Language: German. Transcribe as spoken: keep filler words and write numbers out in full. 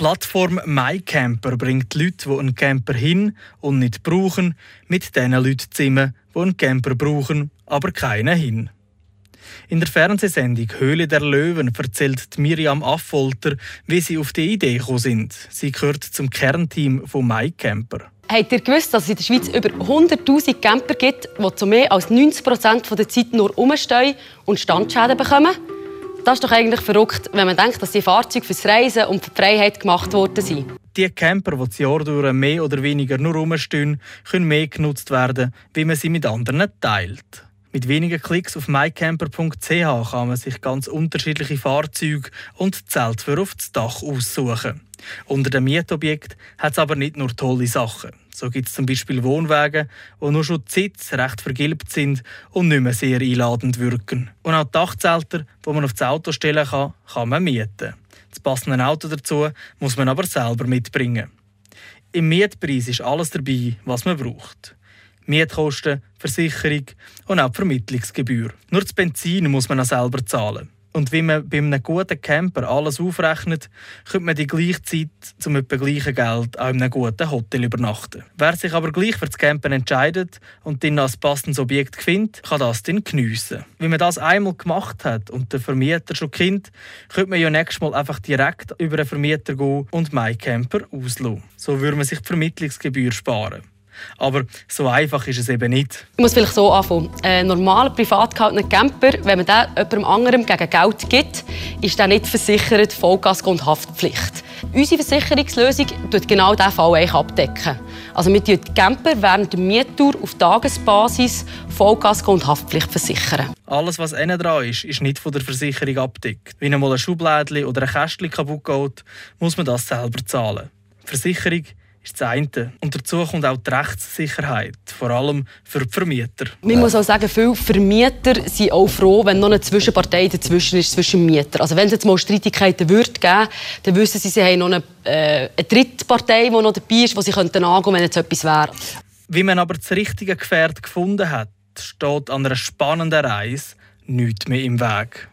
Plattform MyCamper bringt Leute, die einen Camper hin und nicht brauchen, mit den Leuten zusammen, die einen Camper brauchen, aber keinen hin. In der Fernsehsendung «Höhle der Löwen» erzählt Miriam Affolter, wie sie auf die Idee gekommen sind. Sie gehört zum Kernteam von MyCamper. Habt ihr gewusst, dass es in der Schweiz über hunderttausend Camper gibt, die zu mehr als neunzig Prozent der Zeit nur rumstehen und Standschäden bekommen? Das ist doch eigentlich verrückt, wenn man denkt, dass die Fahrzeuge fürs Reisen und für die Freiheit gemacht worden sind. Die Camper, die das Jahr durch mehr oder weniger nur rumstehen, können mehr genutzt werden, wie man sie mit anderen teilt. Mit wenigen Klicks auf mycamper punkt c h kann man sich ganz unterschiedliche Fahrzeuge und Zelte für auf das Dach aussuchen. Unter dem Mietobjekt hat es aber nicht nur tolle Sachen. So gibt es zum Beispiel Wohnwagen, die nur schon die Sitze recht vergilbt sind und nicht mehr sehr einladend wirken. Und auch Dachzelter, die man auf das Auto stellen kann, kann man mieten. Das passende Auto dazu muss man aber selber mitbringen. Im Mietpreis ist alles dabei, was man braucht. Mietkosten, Versicherung und auch die Vermittlungsgebühr. Nur das Benzin muss man auch selber zahlen. Und wenn man bei einem guten Camper alles aufrechnet, könnte man die gleiche Zeit zum etwa gleichen Geld auch in einem guten Hotel übernachten. Wer sich aber gleich für das Campen entscheidet und dann als passendes Objekt findet, kann das dann geniessen. Wenn man das einmal gemacht hat und der Vermieter schon kennt, könnte man ja nächstes Mal einfach direkt über den Vermieter gehen und MyCamper auslassen. So würde man sich die Vermittlungsgebühr sparen. Aber so einfach ist es eben nicht. Ich muss vielleicht so anfangen. Ein normaler, privat gehaltener Camper, wenn man den jemandem anderem gegen Geld gibt, ist der nicht versichert, Vollkasko und Haftpflicht. Unsere Versicherungslösung tut genau diesen Fall abdecken. Also wir versichern die Camper während der Miettour auf Tagesbasis Vollkasko und Haftpflicht versichern. Alles, was innen dran ist, ist nicht von der Versicherung abgedeckt. Wenn einmal ein Schublädchen oder ein Kästchen kaputt geht, muss man das selber zahlen. Die Versicherung ist das eine. Und dazu kommt auch die Rechtssicherheit, vor allem für die Vermieter. Man muss auch sagen, viele Vermieter sind auch froh, wenn noch eine Zwischenpartei dazwischen ist, zwischen dem Mieter. Also wenn es jetzt mal Streitigkeiten würde geben, dann wissen sie, sie haben noch eine, äh, eine dritte Partei, die noch dabei ist, die sie angehen könnten, wenn jetzt etwas wäre. Wie man aber das richtige Gefährt gefunden hat, steht an einer spannenden Reise nichts mehr im Weg.